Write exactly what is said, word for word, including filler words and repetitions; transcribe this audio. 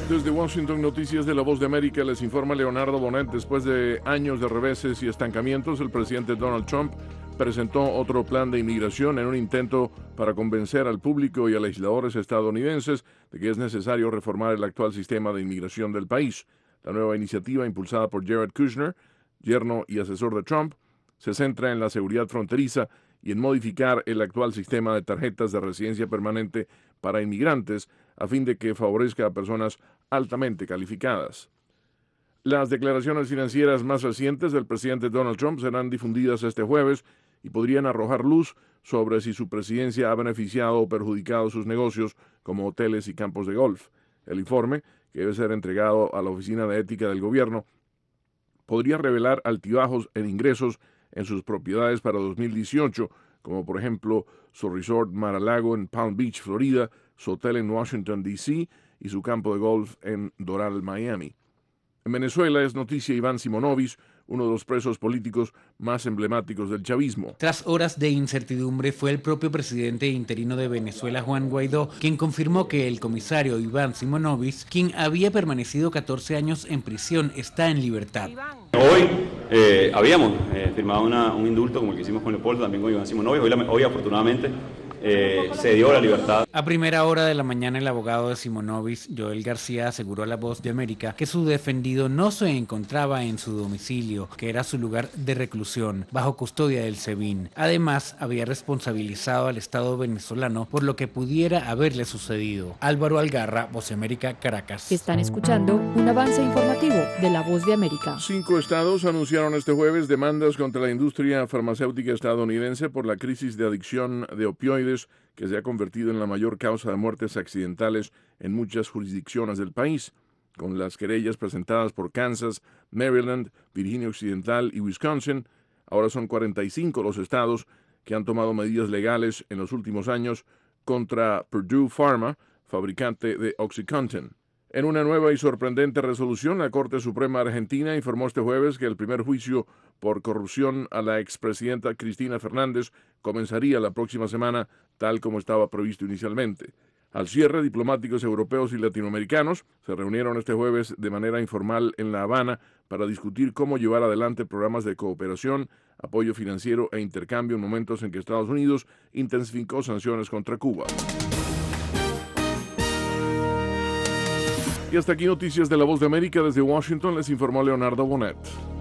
Desde Washington, Noticias de la Voz de América, les informa Leonardo Bonet. Después de años de reveses y estancamientos, el presidente Donald Trump presentó otro plan de inmigración en un intento para convencer al público y a legisladores estadounidenses de que es necesario reformar el actual sistema de inmigración del país. La nueva iniciativa, impulsada por Jared Kushner, yerno y asesor de Trump, se centra en la seguridad fronteriza y en modificar el actual sistema de tarjetas de residencia permanente para inmigrantes a fin de que favorezca a personas altamente calificadas. Las declaraciones financieras más recientes del presidente Donald Trump serán difundidas este jueves y podrían arrojar luz sobre si su presidencia ha beneficiado o perjudicado sus negocios como hoteles y campos de golf. El informe, que debe ser entregado a la Oficina de Ética del Gobierno, podría revelar altibajos en ingresos en sus propiedades para dos mil dieciocho, como por ejemplo su resort Mar-a-Lago en Palm Beach, Florida, su hotel en Washington, D C y su campo de golf en Doral, Miami. En Venezuela es noticia Iván Simonovic, uno de los presos políticos más emblemáticos del chavismo. Tras horas de incertidumbre, fue el propio presidente interino de Venezuela, Juan Guaidó, quien confirmó que el comisario Iván Simonovic, quien había permanecido catorce años en prisión, está en libertad. Hoy eh, habíamos eh, firmado una, un indulto como el que hicimos con Leopoldo, también con Iván Simonovic. Hoy, la, hoy afortunadamente eh, se dio la libertad. A primera hora de la mañana, el abogado de Simonovic, Joel García, aseguró a La Voz de América que su defendido no se encontraba en su domicilio, que era su lugar de reclusión, bajo custodia del SEBIN. Además, había responsabilizado al Estado venezolano por lo que pudiera haberle sucedido. Álvaro Algarra, Voz de América, Caracas. Están escuchando un avance informativo de La Voz de América. Cinco estados anunciaron este jueves demandas contra la industria farmacéutica estadounidense por la crisis de adicción de opioides que se ha convertido en la mayor causa de muertes accidentales en muchas jurisdicciones del país, con las querellas presentadas por Kansas, Maryland, Virginia Occidental y Wisconsin. Ahora son cuarenta y cinco los estados que han tomado medidas legales en los últimos años contra Purdue Pharma, fabricante de OxyContin. En una nueva y sorprendente resolución, la Corte Suprema Argentina informó este jueves que el primer juicio por corrupción a la expresidenta Cristina Fernández comenzaría la próxima semana, tal como estaba previsto inicialmente. Al cierre, diplomáticos europeos y latinoamericanos se reunieron este jueves de manera informal en La Habana para discutir cómo llevar adelante programas de cooperación, apoyo financiero e intercambio en momentos en que Estados Unidos intensificó sanciones contra Cuba. Y hasta aquí Noticias de la Voz de América. Desde Washington les informó Leonardo Bonet.